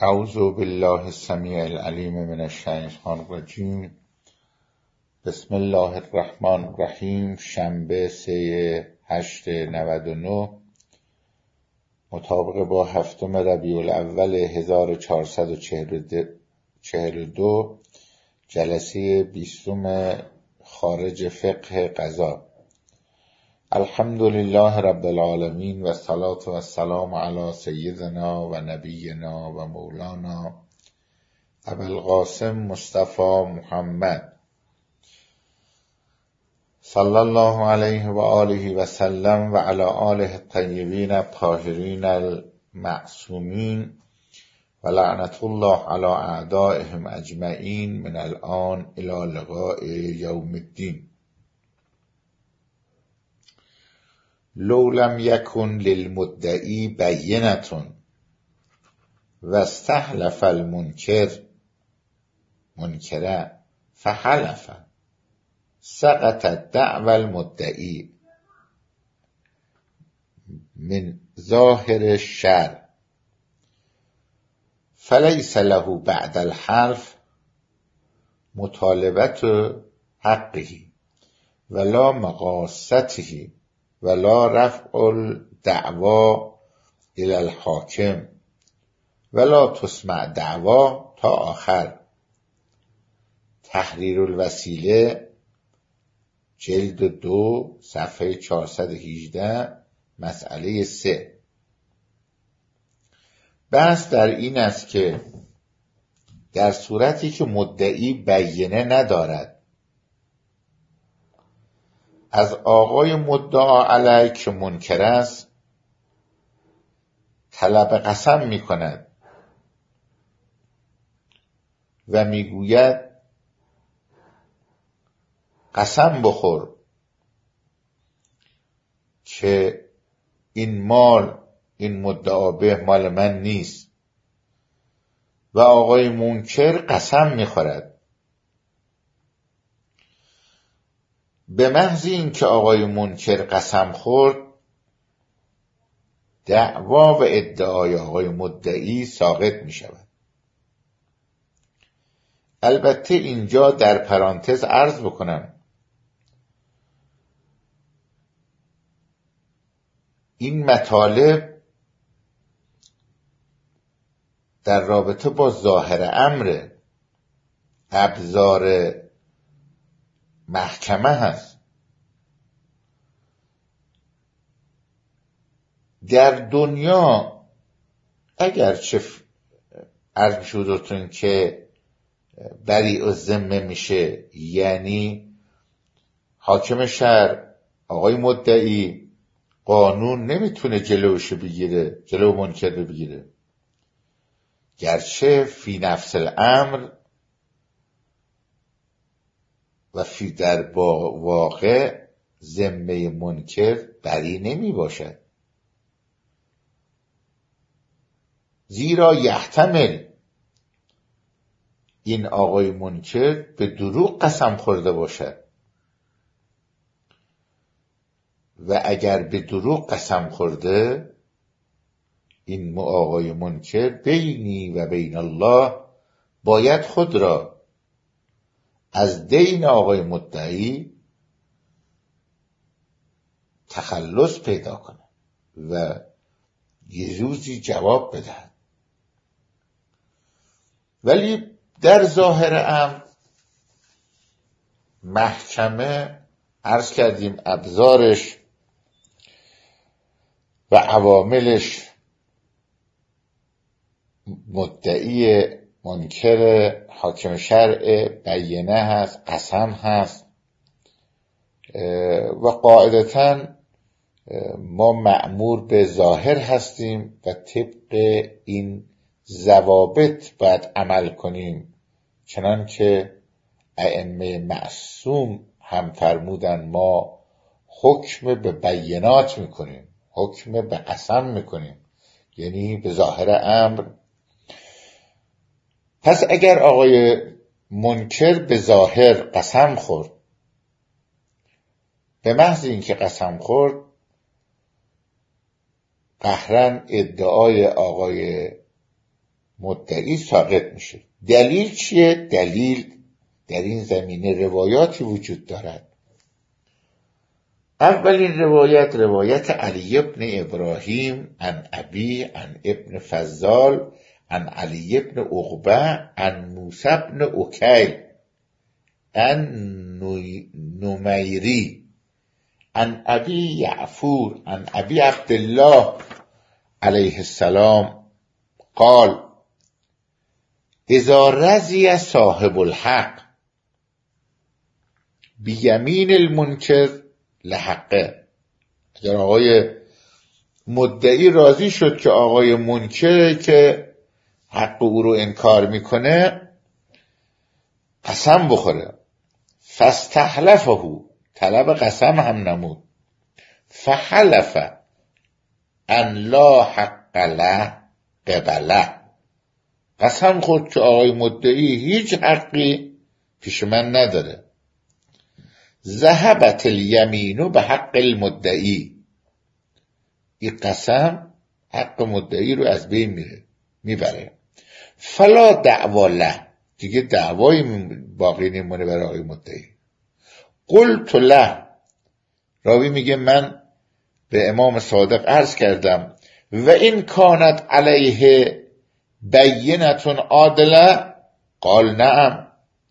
اعوذ بالله السمیع العلیم من الشیطان الرجیم. بسم الله الرحمن الرحیم. شنبه 3/8/99 مطابق با 7 ربیع الاول 1442 جلسه 20 خارج فقه قضا. الحمدلله رب العالمین و الصلاة و السلام علی سیدنا و نبینا و مولانا ابوالقاسم مصطفی محمد صلی الله علیه و آله و سلم و علی آله الطیبین الطاهرین المعصومین و لعنت الله علی اعدائهم اجمعین من الان الی لقاء یوم الدین. لو لم یکن للمدعی بینة و استحلف منکر فحلف سقط دعوى المدعی من ظاهر الشرع فلیس له بعد الحلف مطالبت حقه ولا مقاصته ولا رفع الدعوى الى الحاکم ولا تسمع دعوا تا آخر. تحریر الوسیله جلد 2 صفحه 418 مسئله 3. بحث در این است که در صورتی که مدعی بینه ندارد از آقای مدعا علیه که منکر است طلب قسم می کند و می گوید قسم بخور که این مال، این مدعا به مال من نیست، و آقای منکر قسم می خورد. به محض این که آقای منکر قسم خورد دعوا و ادعای آقای مدعی ساقط می شود. البته اینجا در پرانتز عرض بکنم این مطالب در رابطه با ظاهر امر ابزار محکمه هست. در دنیا اگرچه عرض می‌شودتون که بریء الذمه میشه، یعنی حاکم شهر آقای مدعی قانون نمیتونه جلوش بگیره، جلو منکر بگیره، گرچه فی نفس الامر و فی در با واقع ذمه منکر بری نمی باشد، زیرا یحتمل این آقای منکر به دروغ قسم خورده باشد و اگر به دروغ قسم خورده این آقای منکر بینی و بین الله باید خود را از دین آقای مدعی تخلص پیدا کنه و یه روزی جواب بدهد. ولی در ظاهر امر محکمه عرض کردیم ابزارش و عواملش مدعی منکر، حاکم شرع، بینه هست، قسم هست و قاعدتاً ما مأمور به ظاهر هستیم و طبق این ضوابط باید عمل کنیم، چنانکه ائمه معصوم هم فرمودن ما حکم به بینات میکنیم، حکم به قسم میکنیم، یعنی به ظاهر امر. پس اگر آقای منکر به ظاهر قسم خورد، به محض اینکه قسم خورد قهرن ادعای آقای مدعی ساقط میشه. دلیل چیه؟ دلیل در این زمینه روایاتی وجود دارد. اولین روایت علی ابن ابراهیم عن ابی عن ابن فضال عن علی ابن عقبه عن موسی ابن اکیل عن نمیری عن ابی یعفور عن ابی عبدالله علیه السلام قال اذا رضی صاحب الحق بیمین المنکر لحقه، اگر آقای مدعی راضی شد که آقای منکر که حق او رو انکار میکنه قسم بخوره، فاستحلفه، طلب قسم هم نمود، فحلف ان لا حق له قبله، قسم خورد که آقای مدعی هیچ حقی پیش من نداره، ذهبت الیمین به حق المدعی، این قسم حق مدعی رو از بین میبره، فلا دعوا له، دیگه دعوایی باقی نمونه برای آقای مدعی. قلت له، راوی میگه من به امام صادق عرض کردم و این کانت علیه بینتون عادله، قال نعم،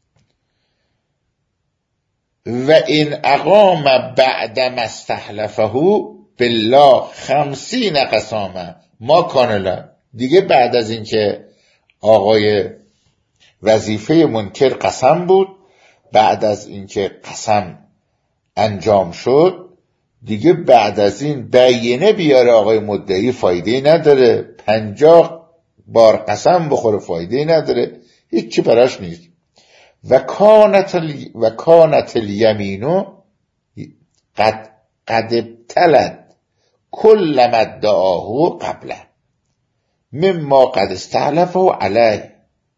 و این اقام بعد ما استحلفه بالله 50 قسامه ما کانلا، دیگه بعد از این که آقای وظیفه منکر قسم بود، بعد از این که قسم انجام شد دیگه بعد از این بینه بیاره آقای مدعی فایده نداره، 50 بار قسم بخوره فایده نداره، هیچی براش نیست. و کانت الیمینو قد ابتلد کل ما ادعاه قبله مما قد استحلفه علیه،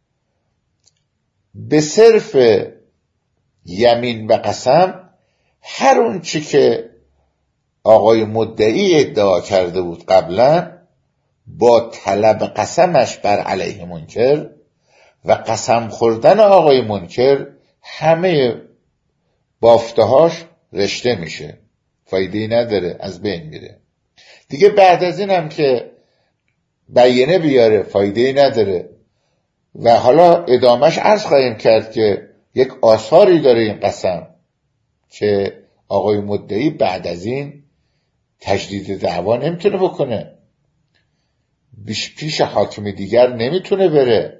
به صرف یمین و قسم هر اون چی که آقای مدعی ادعا کرده بود قبلا با طلب قسمش بر علیه منکر و قسم خوردن آقای منکر همه بافتهاش رشته میشه، فایده نداره، از بین میره. دیگه بعد از این هم که بیانه بیاره فایده نداره. و حالا ادامش عرض خواهیم کرد که یک آثاری داره این قسم که آقای مدعی بعد از این تجدید دعوا نمیتونه بکنه، پیش حاکم دیگر نمیتونه بره،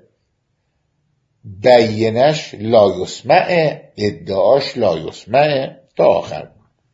بیانش لا یسمعه، ادعاش لا یسمعه تا آخر.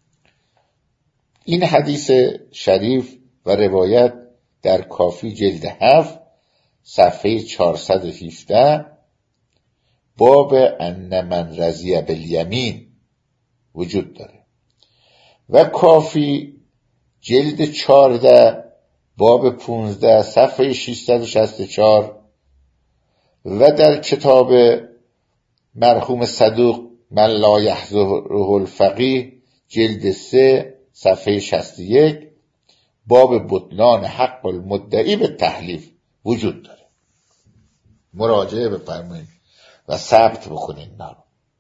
این حدیث شریف و روایت در کافی جلد 7 صفحه 417 باب ان من رضی بالیمین وجود داره و کافی جلد 14 باب 15 صفحه 664 و در کتاب مرحوم صدوق من لا یحضره الفقیه جلد 3 صفحه 61 باب بطلان حق المدعی به تحلیف وجود داره. مراجعه بفرمایید و ثبت بکنید اینا رو.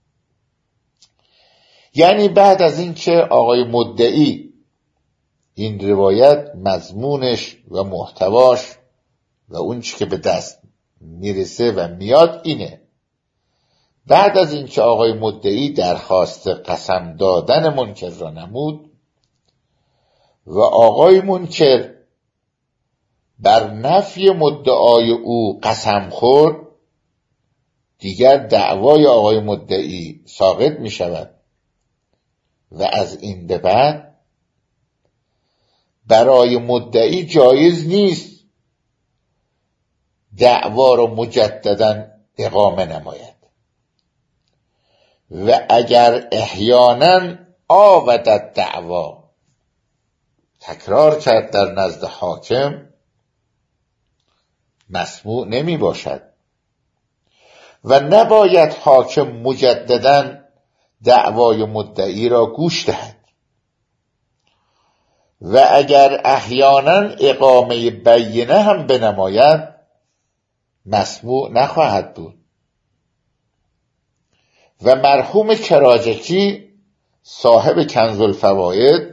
یعنی بعد از این که آقای مدعی این روایت مضمونش و محتواش و اون چی که به دست میرسه و میاد اینه، بعد از این که آقای مدعی درخواست قسم دادن منکر را نمود و آقای منکر بر نفی مدعای او قسم خورد، دیگر دعوای آقای مدعی ساقط می شود و از این به بعد برای مدعی جایز نیست دعوا را مجددا اقامه نماید و اگر احیانا آودت دعوا، تکرار کرد در نزد حاکم، مسموع نمی باشد و نباید حاکم مجددا دعوای مدعی را گوش دهد و اگر احیانا اقامه بینه هم بنماید مسموع نخواهد بود. و مرحوم کراجکی صاحب کنز الفواید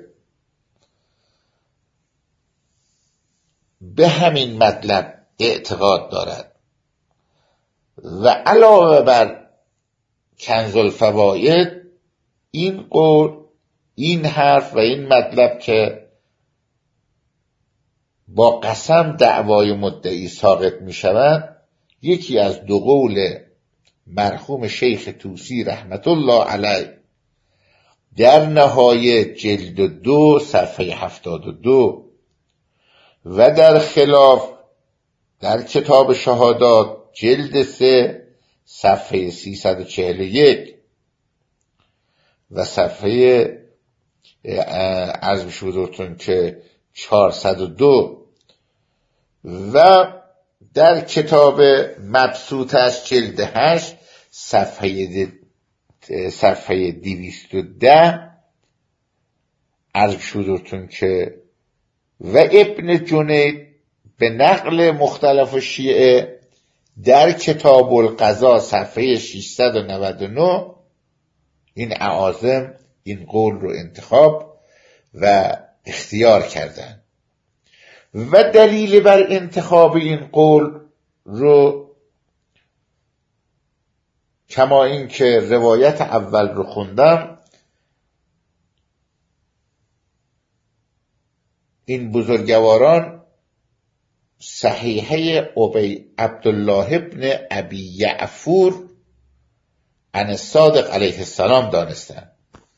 به همین مطلب اعتقاد دارد و علاوه بر کنز الفواید این قول، این حرف و این مطلب که با قسم دعوای مدعی ساقط می شود، یکی از دو قول مرحوم شیخ طوسی رحمت الله علیه در نهایه جلد 2 صفحه 72 و در خلاف در کتاب شهادات جلد 3 صفحه 341 و صفحه عرض شدتون که 402 و در کتاب مبسوط از جلد 8 صفحه 210 عرض شدتون که و ابن جنید به نقل مختلف شیعه در کتاب القضا صفحه 699 این اعاظم این قول رو انتخاب و اختیار کردن و دلیل بر انتخاب این قول رو کما این که روایت اول رو خوندم، این بزرگواران صحیحه عبدالله ابن ابی یعفور عن الصادق علیه السلام دانستند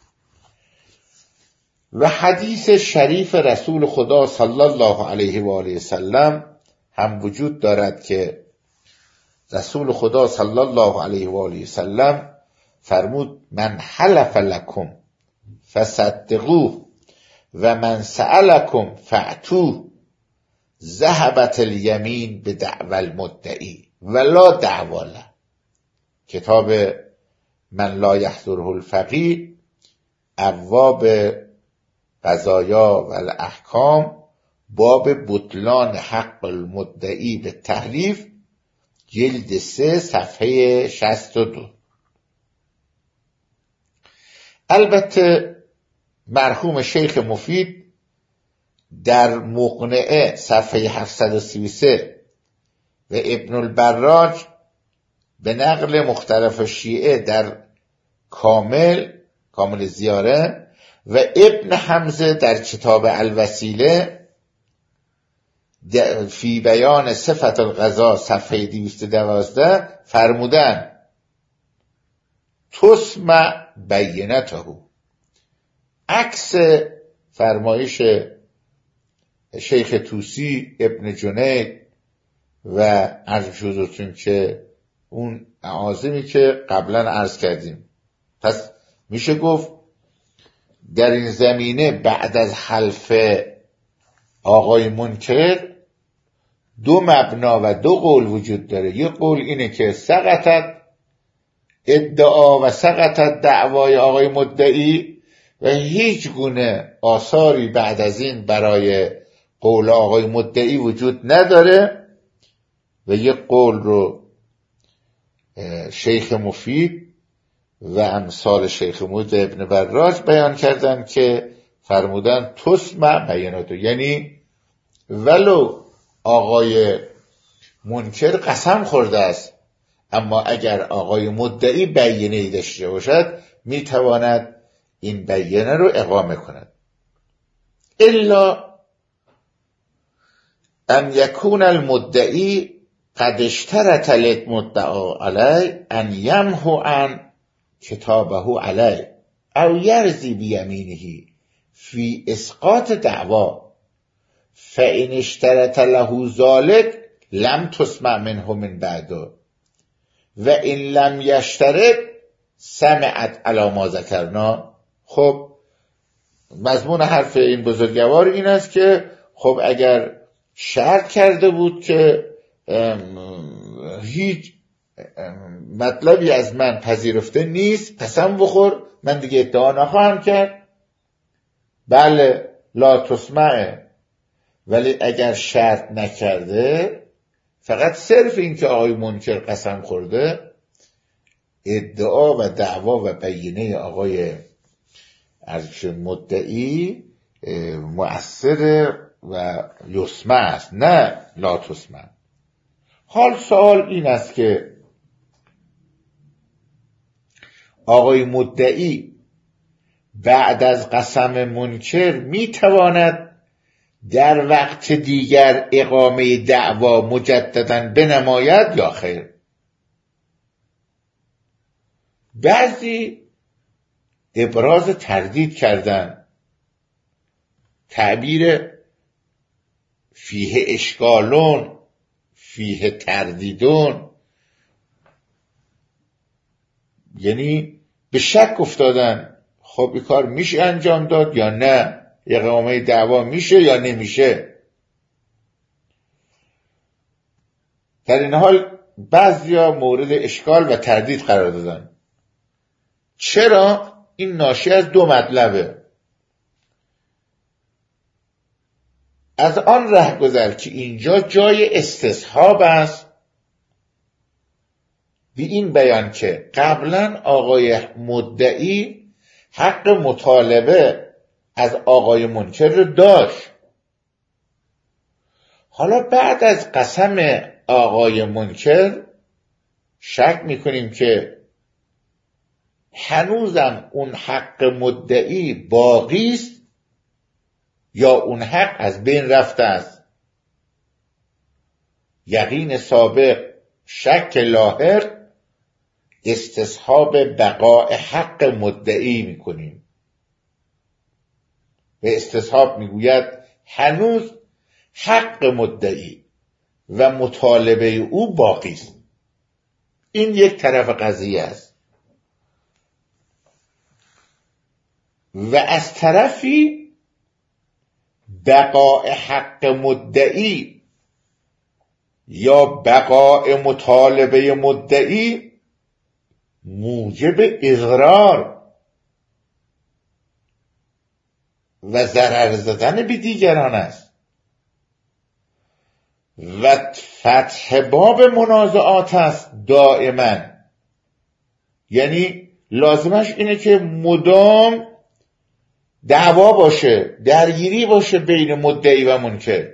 و حدیث شریف رسول خدا صلی الله علیه و آله وسلم هم وجود دارد که رسول خدا صلی الله علیه و آله وسلم فرمود من حلف لکم فصدقوه و من سألکم فأتوه ذهبت الیمین به دعوی المدعی ولا دعوا له. کتاب من لا یحضره الفقیه ابواب قضایا و الاحکام باب بطلان حق المدعی به تحریف جلد 3 صفحه 62. البته مرحوم شیخ مفید در مقنعه صفحه 733 و ابن البراج به نقل مختلف شیعه در کامل زیاره و ابن حمزه در کتاب الوسیله فی بیان صفت القضا صفحه 212 فرمودن تسمع بینته، عکس فرمایش شیخ طوسی ابن جنید و عرض شدتون که اون اعاظمی که قبلا عرض کردیم. پس میشه گفت در این زمینه بعد از حلف آقای منکر دو مبنا و دو قول وجود داره. یک قول اینه که سقطت ادعا و سقطت دعوای آقای مدعی و هیچ گونه آثاری بعد از این برای قول آقای مدعی وجود نداره و یک قول رو شیخ مفید و امثال شیخ مفید ابن براج بیان کردن که فرمودن تسمع بیناتو، یعنی ولو آقای منکر قسم خورده است اما اگر آقای مدعی بیانیه‌ای داشته باشد میتواند این بیانیه رو اقامه کند. الا ان یکون المدعی قد اشترط المدعا علیه ان یمحو عن کتابه علیه او یرضی بیمینه فی اسقاط دعوا فان اشترط له ذلك لم تسمع منه من بعده و این لم یشترط سمعت علی ما ذکرنا. خب مضمون حرف این بزرگوار این است که خب اگر شرط کرده بود که هیچ مطلبی از من پذیرفته نیست، قسم بخور، من دیگه ادعا نخواهم کرد، بله لا تسمعه. ولی اگر شرط نکرده فقط صرف این که آقای منکر قسم خورده، ادعا و دعوا و بینه آقای مدعی مؤثر و یسمع است، نه لا تسمع. حال سوال این است که آقای مدعی بعد از قسم منکر میتواند در وقت دیگر اقامه دعوا مجددا بنماید یا خیر؟ بعضی ابراز تردید کردن، تعبیر فیه اشکالون فیه تردیدون، یعنی به شک افتادن خب این کار میشه انجام داد یا نه، اقامه دعوا میشه یا نمیشه. در این حال بعضیا مورد اشکال و تردید قرار دادن. چرا؟ این ناشی از دو مطلبه. از آن رهگذر که اینجا جای استصحاب است، به این بیان که قبلا آقای مدعی حق مطالبه از آقای منکر رو داشت. حالا بعد از قسم آقای منکر شک میکنیم که هنوزم اون حق مدعی باقی است یا اون حق از بین رفته است. یقین سابق، شک لاحق، استصحاب بقاء حق مدعی میکنیم. به استصحاب میگوید هنوز حق مدعی و مطالبه او باقی است. این یک طرف قضیه است. و از طرفی بقاء حق مدعی یا بقاء مطالبه مدعی موجب اضرار و ضرر زدن به دیگران است و فتح باب منازعات است دائما. یعنی لازمش اینه که مدام دعوا باشه، درگیری باشه بین مدعی و منکر.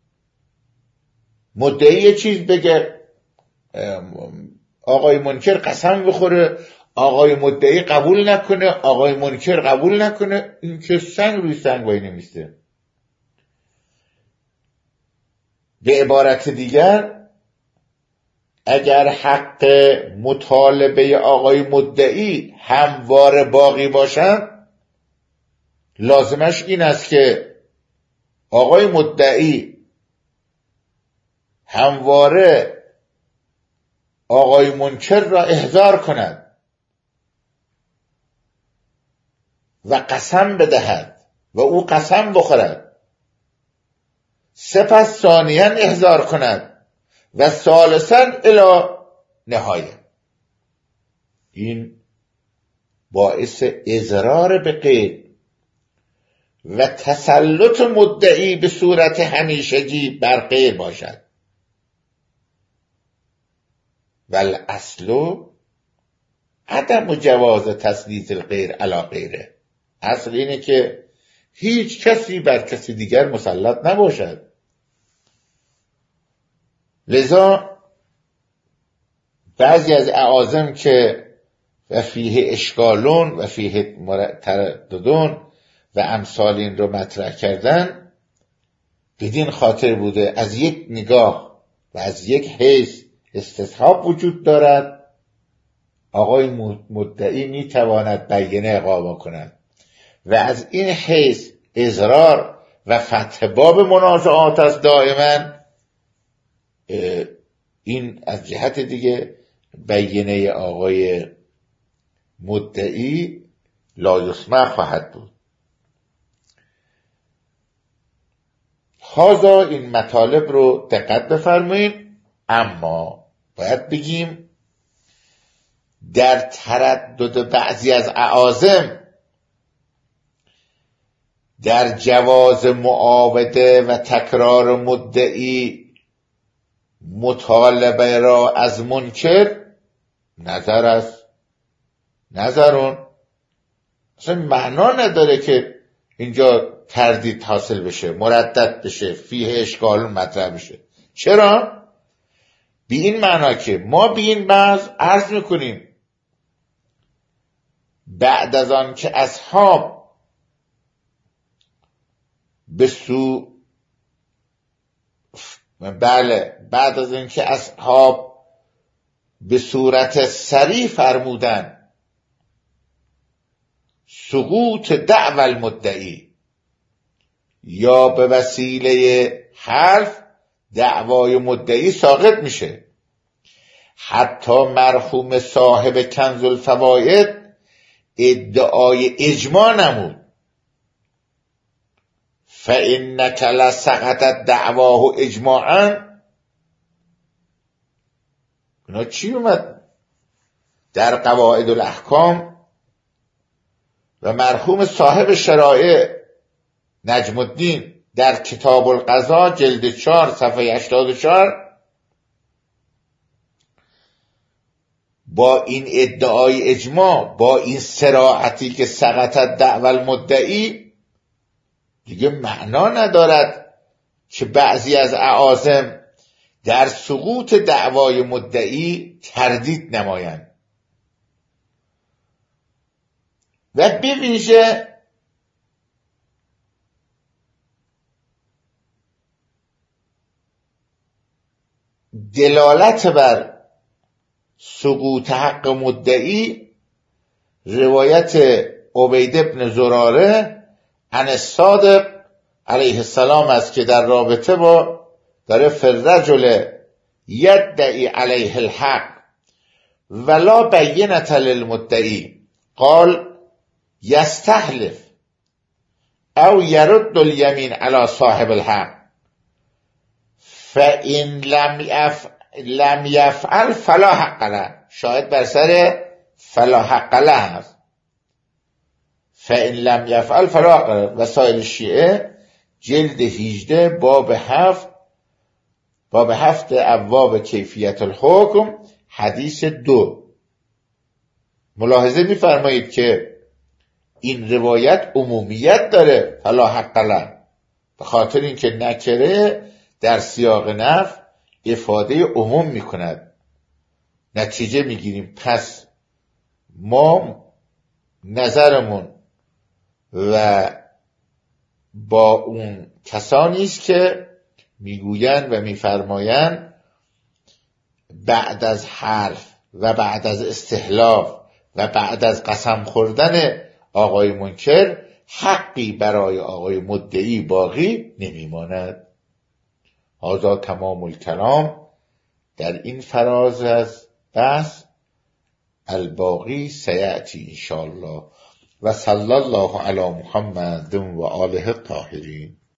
مدعی یه چیز بگه، آقای منکر قسم بخوره، آقای مدعی قبول نکنه، آقای منکر قبول نکنه، این که سنگ روی سنگ وای نمیسته. به عبارت دیگر اگر حق مطالبه آقای مدعی همواره باقی باشند، لازمش این است که آقای مدعی همواره آقای منکر را احضار کند و قسم بدهد و او قسم بخورد، سپس ثانیاً احضار کند و ثالثاً الی نهایه. این باعث اضرار به غیر و تسلط مدعی به صورت همیشگی بر غیر باشد. والاصل عدم جواز تسلیط الغیر علی غیره. اصل اینه که هیچ کسی بر کسی دیگر مسلط نباشد. لذا بعضی از اعاظم که و فیه اشکالون و فیه ترددون و امثال این رو مطرح کردن، بدین خاطر بوده از یک نگاه و از یک حیث استصحاب وجود دارد، آقای مدعی میتواند بینه اقامه کند و از این حیث اضرار و فتح باب منازعات است دائما. این از جهت دیگه بینه آقای مدعی لا یسمع خواهد بود. هذا این مطالب رو دقت بفرمایید. اما باید بگیم در تردد بعضی از اعاظم در جواز معاوده و تکرار مدعی مطالبه را از منکر نظر است، نظرون اصلا معنا نداره که اینجا تردید حاصل بشه، مردد بشه، فیه اشکال مطرح بشه. چرا؟ بی این معنا که ما بی این بحث عرض میکنیم بعد از آن که اصحاب بعد از این که اصحاب به صورت صریح فرمودن سقوط دعوی المدعی یا به وسیله حرف دعوای مدعی ساقط میشه، حتی مرحوم صاحب کنز الفواید ادعای اجماع نمود، فإنک لسقطت دعواه اجماعا. اینا چی اومد در قواعد الاحکام؟ و مرحوم صاحب شرائع نجم الدین در کتاب القضا جلد 4 صفحه 84 با این ادعای اجماع، با این صراحتی که سقطت دعوی المدعی، دیگه معنا ندارد که بعضی از اعاظم در سقوط دعوای مدعی تردید نمایند. و به ویژه دلالت بر سقوط حق مدعی روایت عبید بن زراره عن الصادق علیه السلام است که در رابطه با داره فالرجل یدعی علیه الحق ولا بینة للمدعی قال یستحلف او یرد الیمین علی صاحب الحق فإن لم یفعل فلا حق له. شاید بر سر فلا حق له هست. فإن لم یفعل فلا حق له. وسائل شیعه جلد 18 باب 7 ابواب کیفیت الحکم حدیث 2. ملاحظه می‌فرمایید که این روایت عمومیت داره، فلا حق له، به خاطر اینکه نکره در سیاق نفی افاده عموم میکند. نتیجه میگیریم پس ما نظرمون و با اون کسانی است که میگویند و میفرمایند بعد از حرف و بعد از استحلاف و بعد از قسم خوردن آقای منکر حقی برای آقای مدعی باقی نمیماند. هذا تمام الکلام در این فراز از بحث، الباقی سیأتی انشاءالله. و صلی الله علی محمد و آله الطاهرین.